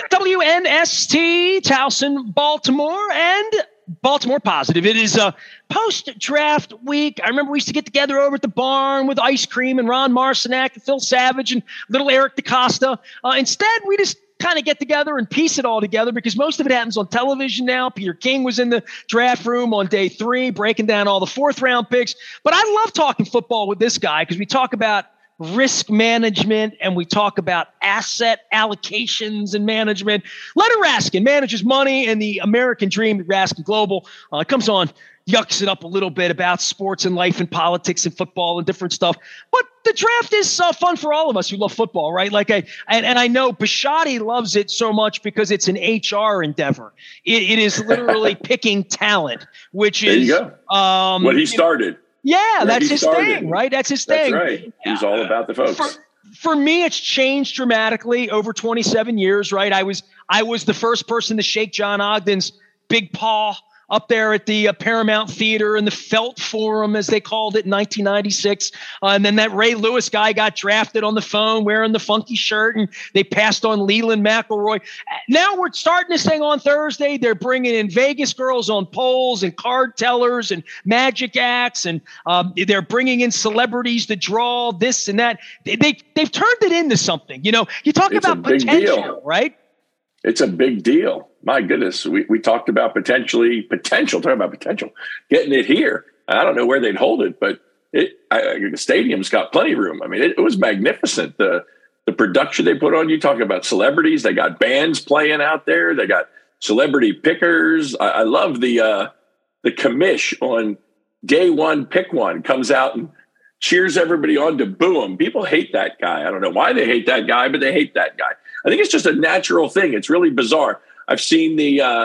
WNST, Towson, Baltimore, and Baltimore Positive. It is a post-draft week. I remember we used to get together over at the barn with ice cream and Ron Marcinak and Phil Savage and little Eric DaCosta. Instead, we just kind of get together and piece it all together because most of it happens on television now. Peter King was in the draft room on day 3, breaking down all the 4th-round picks. But I love talking football with this guy because we talk about risk management and we talk about asset allocations and management. Leonard Raskin manages money and the American dream at Raskin Global. Comes on, yucks it up a little bit about sports and life and politics and football and different stuff. But the draft is fun for all of us who love football, right? I know Bisciotti loves it so much because it's an HR endeavor. It is literally picking talent, which is what he started. Yeah, that's his thing, right? That's his thing. That's right. He's all about the folks. For me, it's changed dramatically over 27 years, right? I was the first person to shake John Ogden's big paw up there at the Paramount Theater and the Felt Forum, as they called it in 1996. And then that Ray Lewis guy got drafted on the phone wearing the funky shirt, and they passed on Leland McElroy. Now we're starting this thing on Thursday. They're bringing in Vegas girls on poles and card tellers and magic acts, and they're bringing in celebrities to draw this and that. They've turned it into something. You know, you talk about potential, right? It's a big deal. My goodness, we talked about potential, getting it here. I don't know where they'd hold it, but the stadium's got plenty of room. I mean, it was magnificent. The production they put on, you talk about celebrities. They got bands playing out there. They got celebrity pickers. I love the commish on day 1, pick one, comes out and cheers everybody on to boo him. People hate that guy. I don't know why they hate that guy, but they hate that guy. I think it's just a natural thing. It's really bizarre. I've seen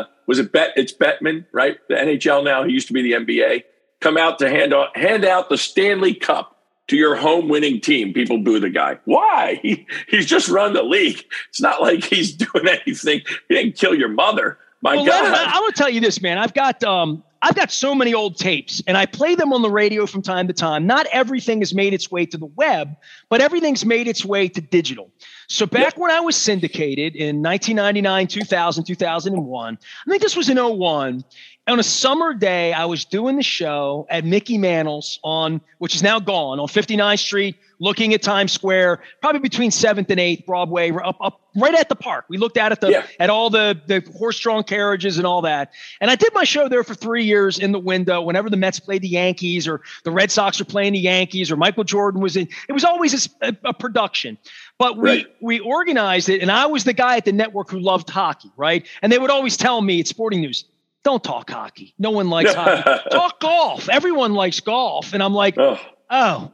it's Bettman, right? The NHL now, he used to be the NBA, come out to hand out the Stanley Cup to your home winning team. People boo the guy. Why? He's just run the league. It's not like he's doing anything. He didn't kill your mother. My God. Leonard, I want to tell you this, man. I've got so many old tapes, and I play them on the radio from time to time. Not everything has made its way to the web, but everything's made its way to digital. So back when I was syndicated in 1999, 2000, 2001, I think this was in 01, on a summer day, I was doing the show at Mickey Mantle's which is now gone, on 59th Street, looking at Times Square, probably between 7th and 8th Broadway, up right at the park. We looked out at all the horse-drawn carriages and all that. And I did my show there for 3 years in the window whenever the Mets played the Yankees or the Red Sox were playing the Yankees or Michael Jordan was in. It was always a production. But we organized it, and I was the guy at the network who loved hockey, right? And they would always tell me at Sporting News, don't talk hockey. No one likes hockey. Talk golf. Everyone likes golf. And I'm like, so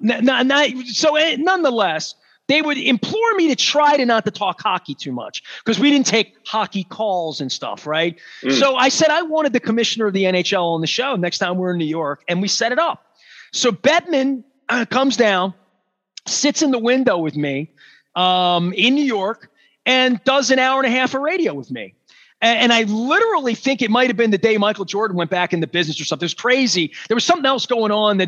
nonetheless, they would implore me to try not to talk hockey too much because we didn't take hockey calls and stuff, right? So I said I wanted the commissioner of the NHL on the show next time we're in New York, and we set it up. So Bettman comes down, sits in the window with me in New York, and does an hour and a half of radio with me. And I literally think it might have been the day Michael Jordan went back in the business or something. It was crazy. There was something else going on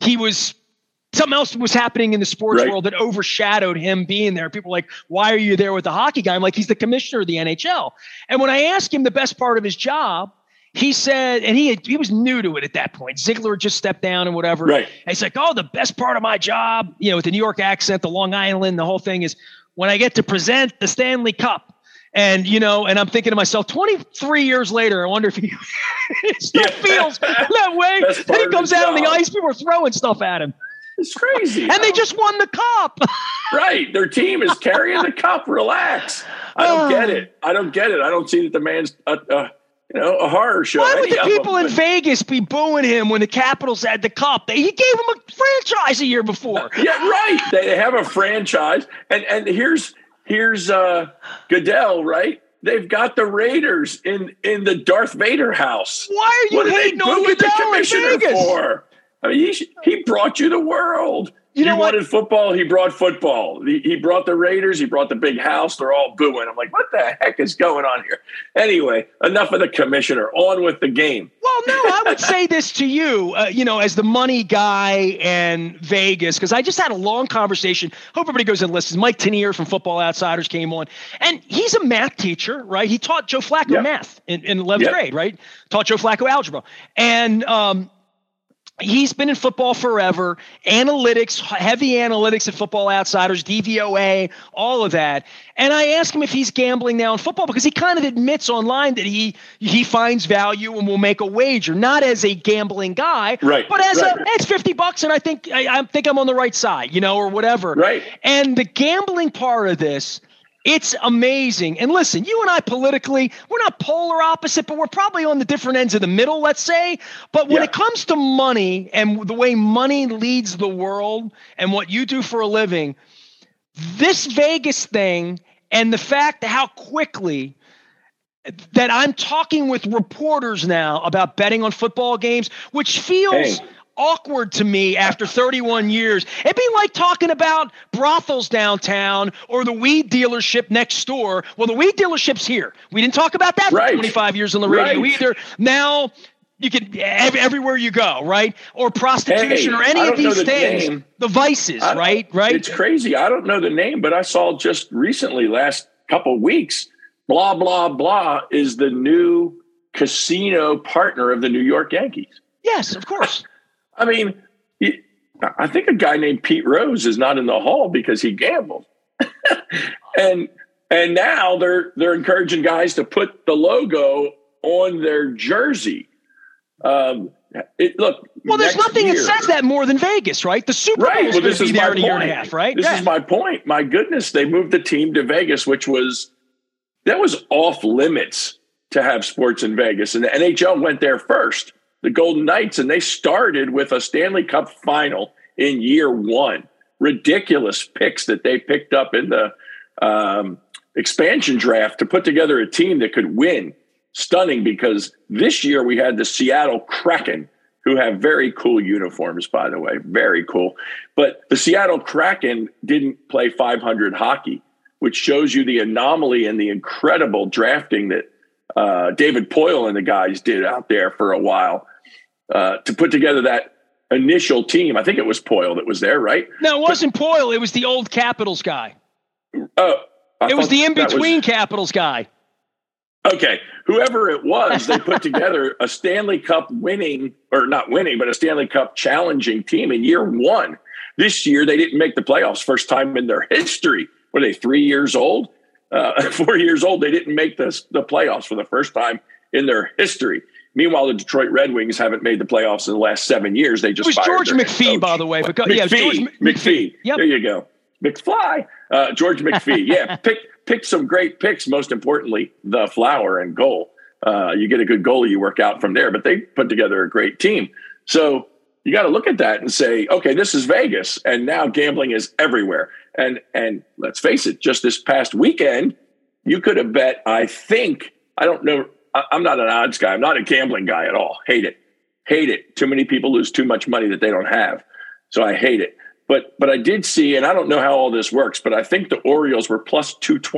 something else was happening in the sports world that overshadowed him being there. People were like, why are you there with the hockey guy? I'm like, he's the commissioner of the NHL. And when I asked him the best part of his job, he said, and he was new to it at that point. Ziegler had just stepped down and whatever. Right. And he's like, the best part of my job, with the New York accent, the Long Island, the whole thing is when I get to present the Stanley Cup. And, and I'm thinking to myself, 23 years later, I wonder if he still feels that way. Then he comes out on the ice, people are throwing stuff at him. It's crazy. And they just won the cup. Right. Their team is carrying the cup. Relax. I don't get it. I don't see that the man's a horror show. Why would the people in Vegas be booing him when the Capitals had the cup? He gave them a franchise a year before. Yeah, right. They have a franchise. And here's Goodell, right? They've got the Raiders in the Darth Vader house. Why are you hating on Goodell in Vegas? For? I mean, he brought you the world. You know what? wanted football. He brought football. He brought the Raiders. He brought the big house. They're all booing. I'm like, what the heck is going on here? Anyway, enough of the commissioner. On with the game. Well, no, I would say this to you, as the money guy and Vegas, because I just had a long conversation. Hope everybody goes and listens. Mike Tanier from Football Outsiders came on, and he's a math teacher, right? He taught Joe Flacco math in 11th grade, right? Taught Joe Flacco algebra. And he's been in football forever, analytics, heavy analytics at Football Outsiders, DVOA, all of that. And I asked him if he's gambling now in football because he kind of admits online that he finds value and will make a wager, not as a gambling guy, but as it's $50 and I think I'm on the right side, or whatever. Right. And the gambling part of this, it's amazing. And listen, you and I politically, we're not polar opposite, but we're probably on the different ends of the middle, let's say. But when it comes to money and the way money leads the world and what you do for a living, this Vegas thing and the fact how quickly that I'm talking with reporters now about betting on football games, which feels awkward to me after 31 years. It'd be like talking about brothels downtown or the weed dealership next door. Well, the weed dealership's here. We didn't talk about that for 25 years on the radio either. Now you can everywhere you go, right? Or prostitution or any of these things. The vices, right? It's crazy. I don't know the name, but I saw just recently, last couple of weeks, blah, blah, blah is the new casino partner of the New York Yankees. Yes, of course. I mean, I think a guy named Pete Rose is not in the hall because he gambled. and now they're encouraging guys to put the logo on their jersey. There's nothing that says that more than Vegas, right? The Super Bowl is going to be there in a year and a half, right? This is my point. My goodness, they moved the team to Vegas, which was off limits to have sports in Vegas. And the NHL went there first. The Golden Knights, and they started with a Stanley Cup final in year one. Ridiculous picks that they picked up in the expansion draft to put together a team that could win. Stunning, because this year we had the Seattle Kraken, who have very cool uniforms, by the way, very cool. But the Seattle Kraken didn't play 500 hockey, which shows you the anomaly and the incredible drafting that David Poyle and the guys did out there for a while to put together that initial team. I think it was Poyle that was there, right? No, it wasn't Poyle. It was the old Capitals guy. Oh, it was the in-between Capitals guy. Okay. Whoever it was, they put together a Stanley Cup winning, or not winning, but a Stanley Cup challenging team in year one. This year, they didn't make the playoffs. First time in their history. Were they 3 years old? 4 years old, they didn't make the playoffs for the first time in their history. Meanwhile, the Detroit Red Wings haven't made the playoffs in the last 7 years. They just fired George McPhee, by the way. But McPhee. Yep. There you go. McFly. George McPhee. Yeah, pick some great picks. Most importantly, the flower and goal. You get a good goalie, you work out from there. But they put together a great team. So you got to look at that and say, okay, this is Vegas, and now gambling is everywhere. And let's face it, just this past weekend, you could have bet, I don't know, I'm not an odds guy. I'm not a gambling guy at all. Hate it. Too many people lose too much money that they don't have. So I hate it. But I did see, and I don't know how all this works, but I think the Orioles were plus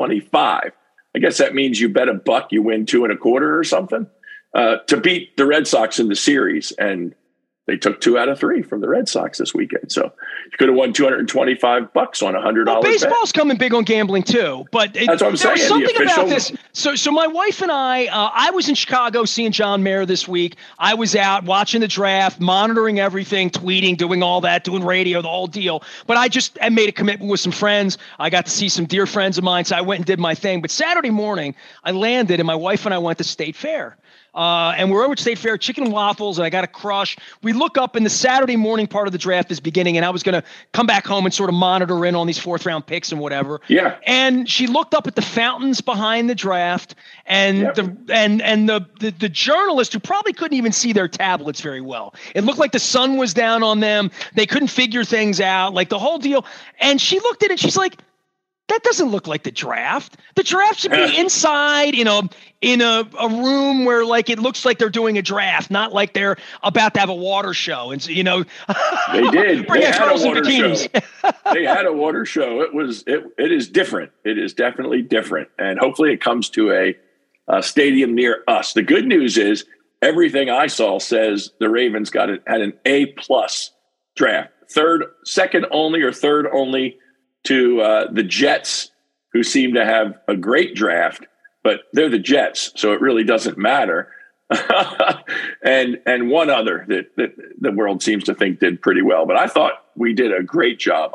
225. I guess that means you bet $1, you win 2.25 or something to beat the Red Sox in the series. And they took 2 out of 3 from the Red Sox this weekend. So you could have won $225 on a $100 bet. Baseball's coming big on gambling too, but that's what I'm saying. There's something about this. So my wife and I was in Chicago seeing John Mayer this week. I was out watching the draft, monitoring everything, tweeting, doing all that, doing radio, the whole deal. But I made a commitment with some friends. I got to see some dear friends of mine, so I went and did my thing. But Saturday morning, I landed, and my wife and I went to State Fair. And we're over at State Fair, chicken and waffles, and I got a crush. We look up, and the Saturday morning part of the draft is beginning, and I was going to come back home and sort of monitor in on these 4th-round picks and whatever. Yeah. And she looked up at the fountains behind the draft, and the journalist who probably couldn't even see their tablets very well. It looked like the sun was down on them. They couldn't figure things out, like the whole deal. And she looked at it, she's like, That doesn't look like the draft. The draft should be inside, in a room where like it looks like they're doing a draft, not like they're about to have a water show. And they did. They had a water show. They had a water show. It is different. It is definitely different, and hopefully it comes to a stadium near us. The good news is everything I saw says the Ravens had an A+ draft, second only to the Jets, who seem to have a great draft, but they're the Jets, so it really doesn't matter. and one other that the world seems to think did pretty well, but I thought we did a great job.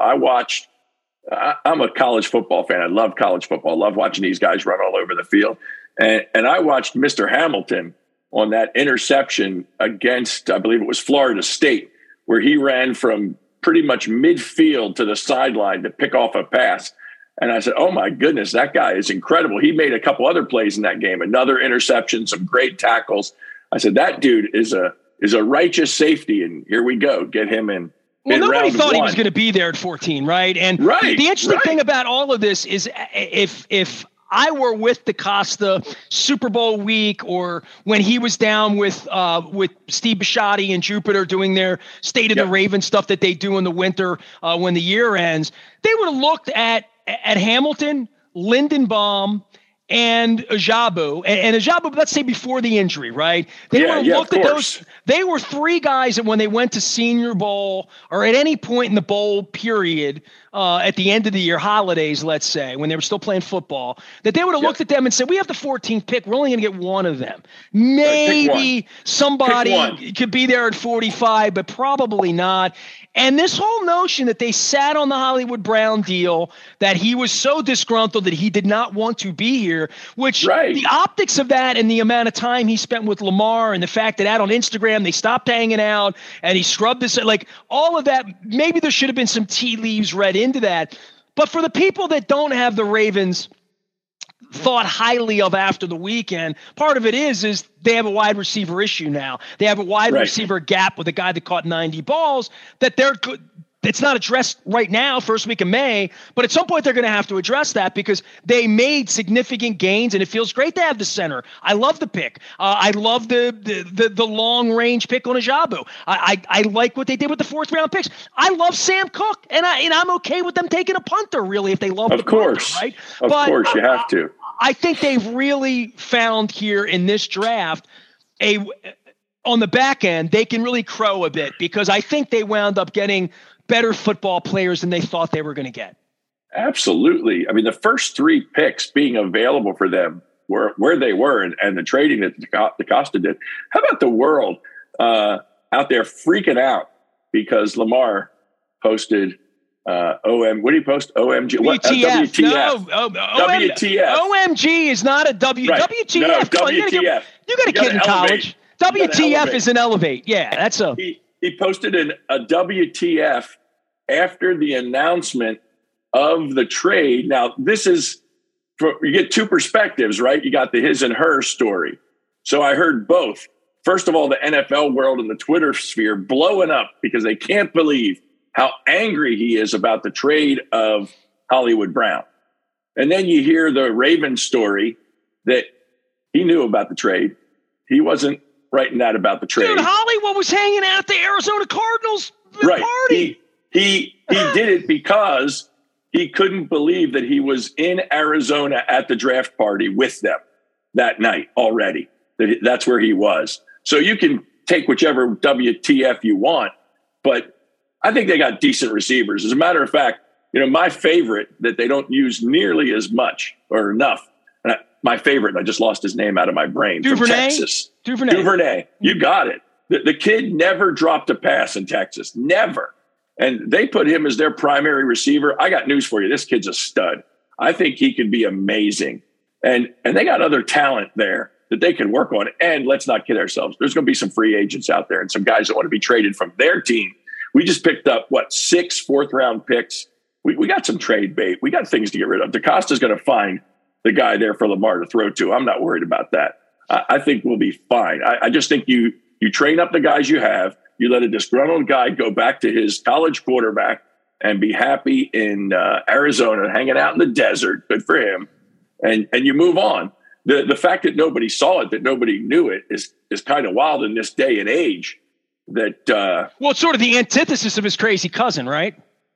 I'm a college football fan. I love college football. I love watching these guys run all over the field. And I watched Mr. Hamilton on that interception against, I believe it was Florida State, where he ran from pretty much midfield to the sideline to pick off a pass. And I said, oh my goodness, that guy is incredible. He made a couple other plays in that game, another interception, some great tackles. I said, that dude is a righteous safety. And here we go. Get him in. Well, nobody thought he was going to be there at 14, right? And the interesting thing about all of this is if I were with DeCosta Super Bowl week, or when he was down with Steve Bisciotti and Jupiter doing their State of the Raven stuff that they do in the winter when the year ends, they would have looked at Hamilton, Lindenbaum, and Ajabu. And Ajabu, let's say before the injury, right? They would have looked at those. They were three guys that when they went to Senior Bowl or at any point in the bowl period at the end of the year, holidays, let's say, when they were still playing football, that they would have looked at them and said, we have the 14th pick. We're only going to get one of them. Maybe somebody could be there at 45, but probably not. And this whole notion that they sat on the Hollywood Brown deal, that he was so disgruntled that he did not want to be here, which the optics of that and the amount of time he spent with Lamar and the fact that out on Instagram they stopped hanging out and he scrubbed this, like all of that, maybe there should have been some tea leaves read into that. But for the people that don't have the Ravens thought highly of after the weekend, part of it is they have a wide receiver issue now. They have a wide receiver gap with a guy that caught 90 balls that they're good. It's not addressed right now, first week of May, but at some point they're going to have to address that because they made significant gains, and it feels great to have the center. I love the pick. I love the long range pick on Ajabu. I like what they did with the 4th round picks. I love Sam Cook, and I'm okay with them taking a punter, really, if they love the punter, right? Of course, you have to. I think they've really found here in this draft on the back end, they can really crow a bit because I think they wound up getting better football players than they thought they were going to get. Absolutely. I mean, the first 3 picks being available for them were where they were and the trading that DeCosta did. How about the world out there freaking out because Lamar posted what did he post? OMG. What? WTF. No, WTF. OMG is not a W. Right. WTF. No, WTF. You got a kid in college. WTF is an elevate. Yeah, that's a. He posted a WTF after the announcement of the trade. Now, this is you get 2 perspectives, right? You got the his and her story. So I heard both. First of all, the NFL world and the Twitter sphere blowing up because they can't believe how angry he is about the trade of Hollywood Brown. And then you hear the Ravens story that he knew about the trade. He wasn't writing that about the trade. Dude, Hollywood was hanging out at the Arizona Cardinals party. He did it because he couldn't believe that he was in Arizona at the draft party with them that night already. That's where he was. So you can take whichever WTF you want, but I think they got decent receivers. As a matter of fact, my favorite that they don't use nearly as much or enough. My favorite, I just lost his name out of my brain. Duvernay? From Texas. Duvernay. You got it. The kid never dropped a pass in Texas. Never. And they put him as their primary receiver. I got news for you. This kid's a stud. I think he could be amazing. And they got other talent there that they can work on. And let's not kid ourselves. There's going to be some free agents out there and some guys that want to be traded from their team. We just picked up, 6 4th-round picks. We got some trade bait. We got things to get rid of. DeCosta's going to find the guy there for Lamar to throw to. I'm not worried about that. I think we'll be fine. I just think you train up the guys you have. You let a disgruntled guy go back to his college quarterback and be happy in Arizona, hanging out in the desert. Good for him. And you move on. The fact that nobody saw it, that nobody knew it, is kind of wild in this day and age. That well, it's sort of the antithesis of his crazy cousin, right?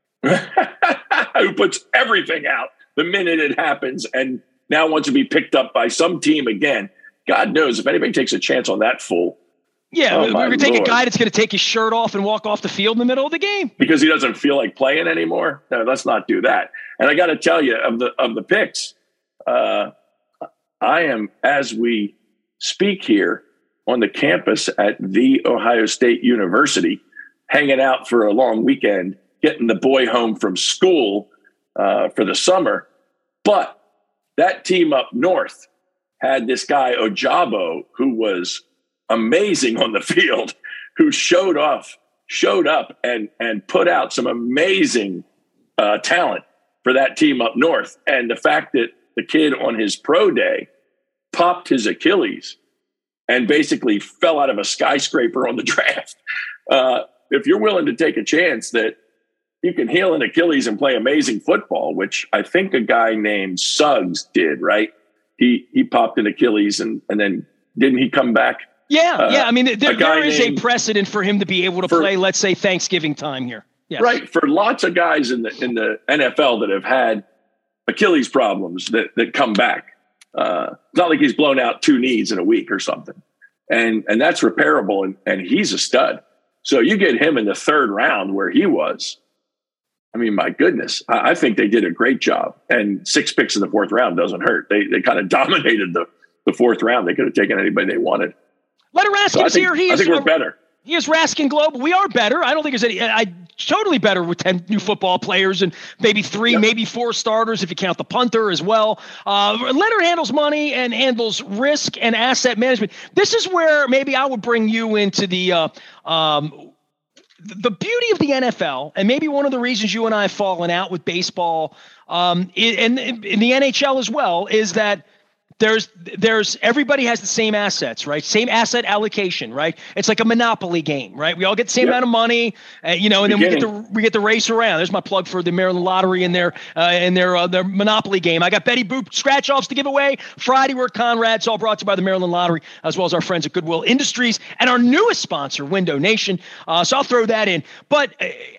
Who puts everything out the minute it happens, and now wants to be picked up by some team again. God knows if anybody takes a chance on that fool. Yeah, we're going to take a guy that's going to take his shirt off and walk off the field in the middle of the game because he doesn't feel like playing anymore. No, let's not do that. And I got to tell you, of the picks, I am, as we speak here, on the campus at The Ohio State University, hanging out for a long weekend, getting the boy home from school for the summer. But that team up north had this guy, Ojabo, who was amazing on the field, who showed up and put out some amazing talent for that team up north. And the fact that the kid on his pro day popped his Achilles and basically fell out of a skyscraper on the draft. If you're willing to take a chance that you can heal an Achilles and play amazing football, which I think a guy named Suggs did, right? He popped an Achilles and then didn't he come back? Yeah. I mean, there is a precedent for him to be able to play, let's say, Thanksgiving time here. Yes. Right. For lots of guys in the NFL that have had Achilles problems that come back. It's not like he's blown out 2 knees in a week or something. And that's repairable, and he's a stud. So you get him in the 3rd round where he was. I mean, my goodness, I think they did a great job. And 6 picks in the 4th round doesn't hurt. They kind of dominated the 4th round. They could have taken anybody they wanted. Leonard Raskin's here. I think we're better. He is Raskin Global. We are better. I don't think there's any. Totally better with 10 new football players and maybe 3, maybe 4 starters if you count the punter as well. Leonard handles money and handles risk and asset management. This is where maybe I would bring you into the beauty of the NFL, and maybe one of the reasons you and I have fallen out with baseball and in the NHL as well, is that there's everybody has the same assets, right? Same asset allocation, right? It's like a monopoly game, right? We all get the same amount of money, and then we get to race around. There's my plug for the Maryland Lottery and their monopoly game. I got Betty Boop scratch offs to give away Friday. We're at Conrad's, all brought to you by the Maryland Lottery, as well as our friends at Goodwill Industries and our newest sponsor, Window Nation. So I'll throw that in, but.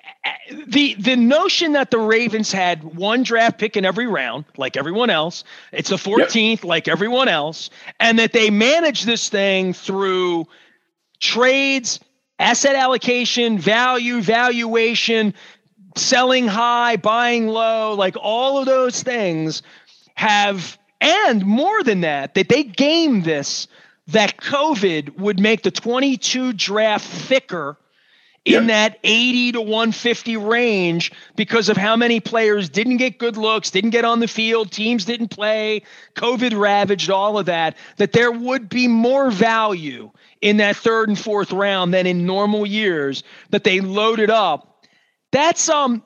The notion that the Ravens had 1 draft pick in every round, like everyone else, it's the 14th, like everyone else, and that they manage this thing through trades, asset allocation, valuation, selling high, buying low, like all of those things have, and more than that they game this, that COVID would make the 22 draft thicker in that 80 to 150 range because of how many players didn't get good looks, didn't get on the field, teams didn't play, COVID ravaged all of that there would be more value in that 3rd and 4th round than in normal years, that they loaded up. That's that's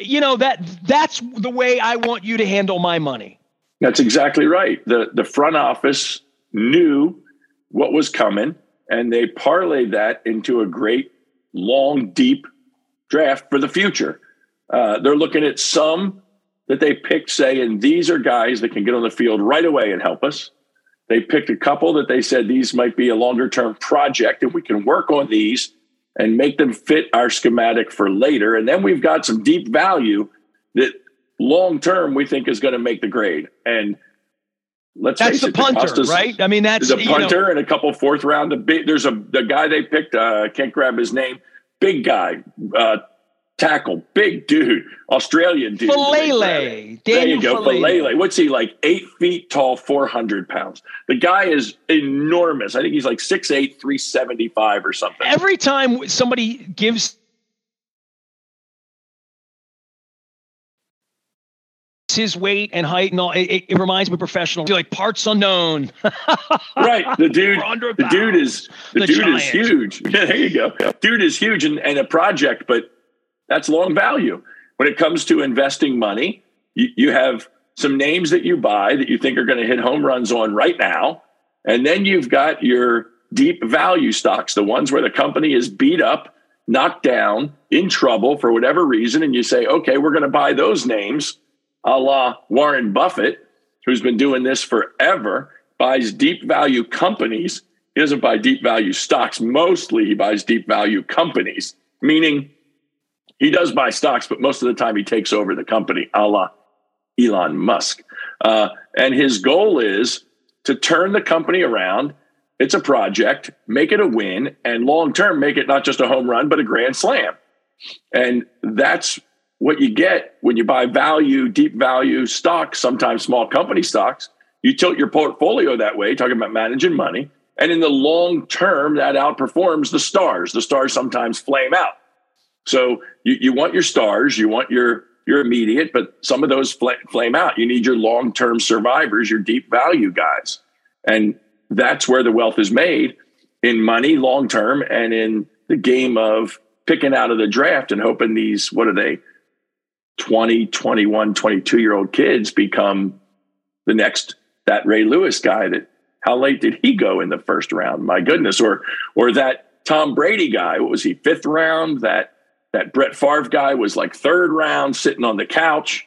the way I want you to handle my money. That's exactly right. The front office knew what was coming, and they parlayed that into a great long, deep draft for the future. They're looking at some that they picked, saying these are guys that can get on the field right away and help us. They picked a couple that they said these might be a longer-term project, and we can work on these and make them fit our schematic for later. And then we've got some deep value that long-term we think is going to make the grade. And let's that's face it, the punter, right? I mean, that's the punter and a couple 4th round. There's the guy they picked. I can't grab his name. Big guy, tackle, big dude, Australian dude. Falele. There you go, Falele. What's he, like 8 feet tall, 400 pounds? The guy is enormous. I think he's like 6'8", 375 or something. Every time somebody gives his weight and height and all, it reminds me of professional, like parts unknown. Right. The dude is huge. Yeah, there you go. Dude is huge and a project, but that's long value. When it comes to investing money, you have some names that you buy that you think are going to hit home runs on right now. And then you've got your deep value stocks, the ones where the company is beat up knocked down, in trouble for whatever reason, and you say, okay, we're going to buy those names, a la Warren Buffett, who's been doing this forever, buys deep value companies. He doesn't buy deep value stocks. Mostly he buys deep value companies, meaning he does buy stocks, but most of the time he takes over the company, a la Elon Musk. And his goal is to turn the company around. It's a project, make it a win, and long-term make it not just a home run, but a grand slam. And that's what you get when you buy value, deep value stocks, sometimes small company stocks. You tilt your portfolio that way, talking about managing money. And in the long term, that outperforms the stars. The stars sometimes flame out. So you want your stars, you want your immediate, but some of those flame out. You need your long-term survivors, your deep value guys. And that's where the wealth is made, in money long-term and in the game of picking out of the draft and hoping these, 20, 21, 22-year-old kids become the next, that Ray Lewis guy that, how late did he go in the first round? My goodness. Or that Tom Brady guy, what was he, 5th round? That Brett Favre guy was like 3rd round, sitting on the couch.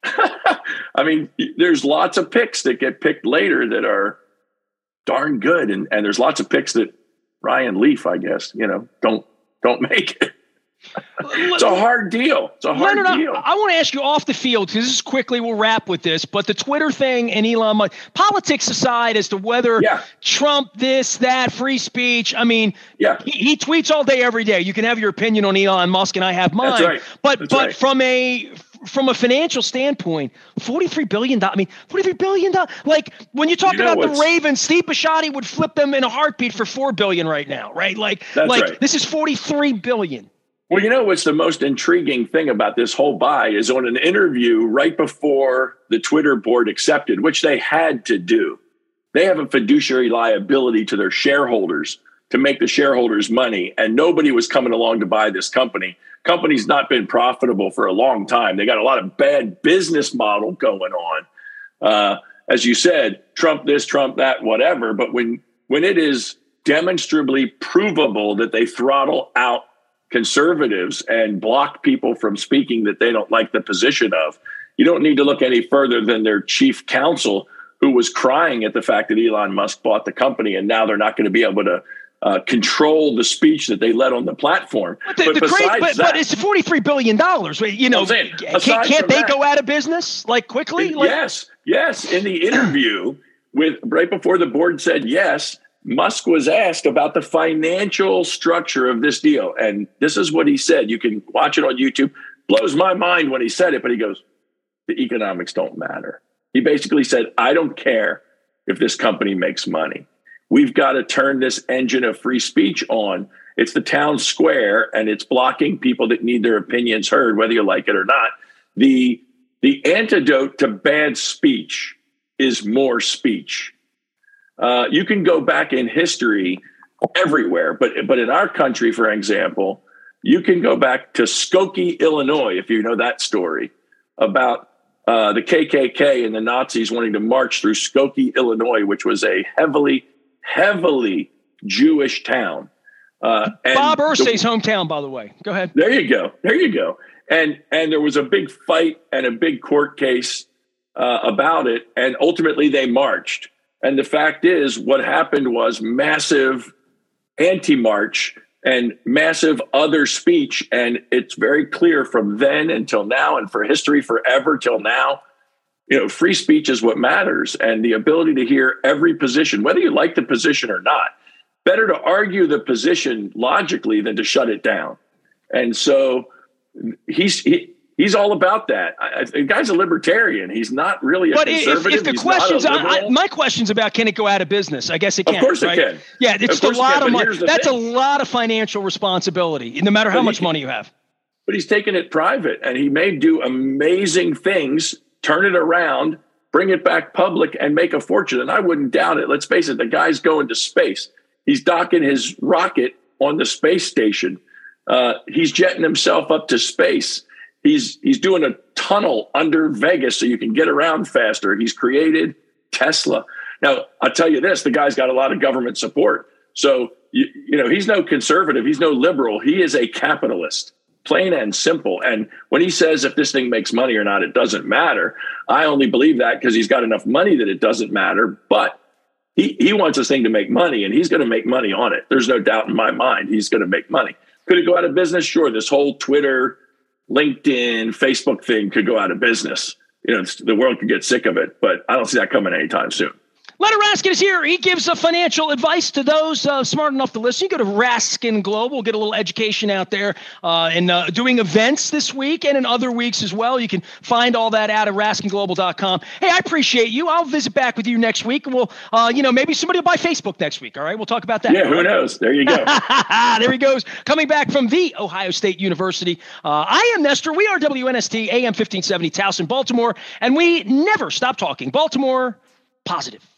I mean, there's lots of picks that get picked later that are darn good. And there's lots of picks that Ryan Leaf, I guess, don't make it. It's a hard deal. It's a hard deal. I want to ask you off the field, because this is quickly, we'll wrap with this, but the Twitter thing and Elon Musk, politics aside as to whether Trump, this, that, free speech. I mean, he tweets all day, every day. You can have your opinion on Elon Musk and I have mine. That's right. But from a financial standpoint, $43 billion. I mean, $43 billion. Like when you talk about the Ravens, Steve Bisciotti would flip them in a heartbeat for $4 billion right now, right? This is $43 billion. Well, what's the most intriguing thing about this whole buy is on an interview right before the Twitter board accepted, which they had to do. They have a fiduciary liability to their shareholders to make the shareholders money, and nobody was coming along to buy this company. Company's not been profitable for a long time. They got a lot of bad business model going on. As you said, Trump this, Trump that, whatever. But when it is demonstrably provable that they throttle out conservatives and block people from speaking that they don't like the position of, you don't need to look any further than their chief counsel, who was crying at the fact that Elon Musk bought the company and now they're not going to be able to control the speech that they let on the platform. But it's $43 billion. Can't they go out of business quickly? Yes. In the interview right before the board said yes, Musk was asked about the financial structure of this deal. And this is what he said. You can watch it on YouTube. Blows my mind when he said it, but he goes, the economics don't matter. He basically said, I don't care if this company makes money. We've got to turn this engine of free speech on. It's the town square, and it's blocking people that need their opinions heard, whether you like it or not. The antidote to bad speech is more speech. You can go back in history everywhere, but in our country, for example, you can go back to Skokie, Illinois, if you know that story, about the KKK and the Nazis wanting to march through Skokie, Illinois, which was a heavily Jewish town. Bob Irsay's hometown, by the way. Go ahead. There you go. And there was a big fight and a big court case about it, and ultimately they marched. And the fact is, what happened was massive anti-march and massive other speech. And it's very clear from then until now, and for history forever till now, free speech is what matters. And the ability to hear every position, whether you like the position or not, better to argue the position logically than to shut it down. And so he's all about that. The guy's a libertarian. He's not really a conservative. But if the questions, my question's about, can it go out of business? I guess it can. Of course it can. Yeah, it's a lot of money. That's a lot of financial responsibility, no matter how much money you have. But he's taken it private, and he may do amazing things, turn it around, bring it back public, and make a fortune. And I wouldn't doubt it. Let's face it, the guy's going to space. He's docking his rocket on the space station. He's jetting himself up to space. He's doing a tunnel under Vegas so you can get around faster. He's created Tesla. Now, I'll tell you this, the guy's got a lot of government support. So he's no conservative. He's no liberal. He is a capitalist, plain and simple. And when he says if this thing makes money or not, it doesn't matter. I only believe that because he's got enough money that it doesn't matter. But he wants this thing to make money, and he's going to make money on it. There's no doubt in my mind he's going to make money. Could it go out of business? Sure. This whole Twitter, LinkedIn, Facebook thing could go out of business. The world could get sick of it, but I don't see that coming anytime soon. Leonard Raskin is here. He gives financial advice to those smart enough to listen. You go to Raskin Global, get a little education out there, and doing events this week and in other weeks as well. You can find all that out at raskinglobal.com. Hey, I appreciate you. I'll visit back with you next week, and we'll, maybe somebody will buy Facebook next week. All right, we'll talk about that. Yeah, who knows? There you go. There he goes, coming back from the Ohio State University. I am Nestor. We are WNST AM 1570 Towson, Baltimore, and we never stop talking Baltimore positive.